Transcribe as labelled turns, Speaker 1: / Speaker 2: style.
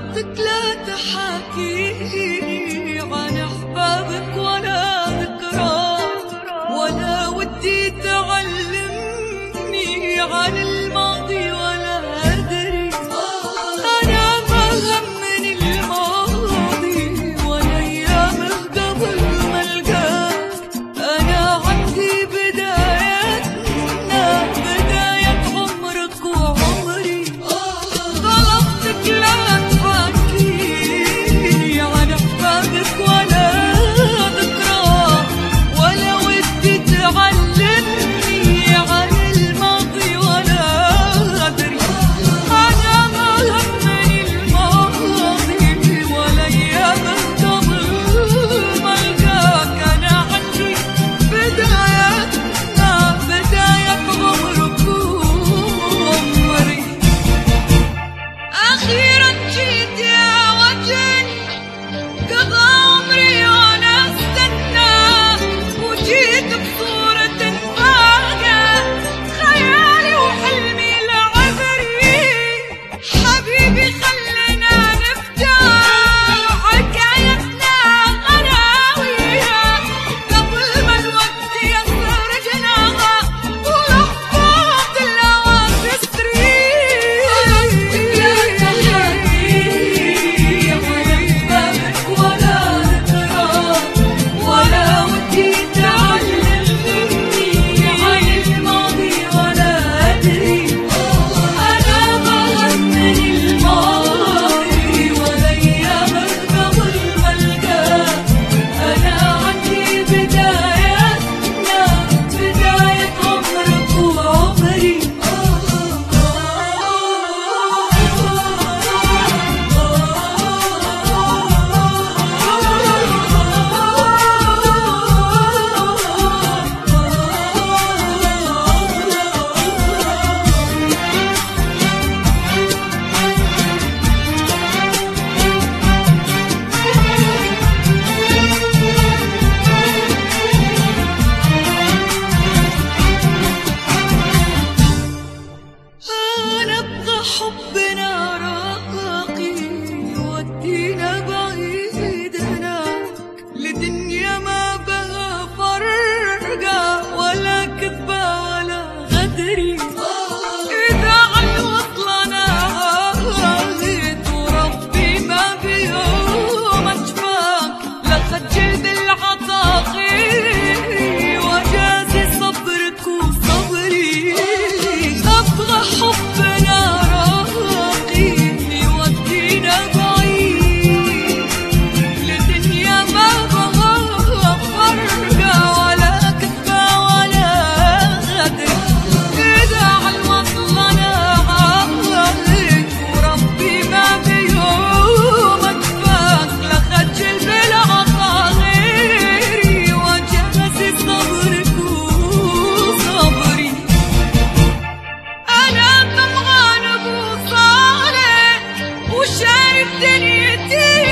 Speaker 1: طلبتك لا تحاكيني عن أحبابك ولا ذكرى، ولا ودي تعلمني عن الماضي ولا أدري. أنا ما همني الماضي ولا أيامه قبل ما ألقاك. أنا عندي بدايتنا، بداية عمرك وعمري. طلبتك لا تحاكيني عن أحبابك ولا ذكرى، ولا ودي تعلمني عن الماضي ولا أدري. أنا ما همني الماضي ولا أيامه قبل ما ألقاك. أنا عندي بدايتنا، بداية عمرك وعمري. أخيرا جيت يا وجهي، قضى عمري وأنا أستنى، وجيت بصورة فاقة خيالي وحلمي العبري. حبيبي خلينا نبدأ حكايتنا غناويها قبل ما الوقت يسرقنا ولحظات الهوى تسري. طلبتك لا تحاكيني عن أحبابك ولا ذكرى، ولا ودي تعلمني عن الماضي ولا أدري. أنا ما همني الماضي ولا أيامه قبل ما ألقاك. أنا عندي بدايتنا، بداية عمرك وعمري. أنا أبغى حبنا راقي يودينا بعيد هناك لدنيا ما بها فرقة ولا كذبة ولا غدري. إذا عالوصل أنا عاهد وربي ما بيوم أشفاك، لخجل بالعطاغي وجازي صبرك وصبري. أبغى حبنا راقي يودينا بعيد لدنيا ما بها فرقة ولا كذبة ولا غدر. إذا عالوصل أنا عاهد وربي ما بيوم أشفاك، لخجل بالعطاغي وجازي صبرك وصبري. أنا طمعان أبو صالح وشايف دنيتي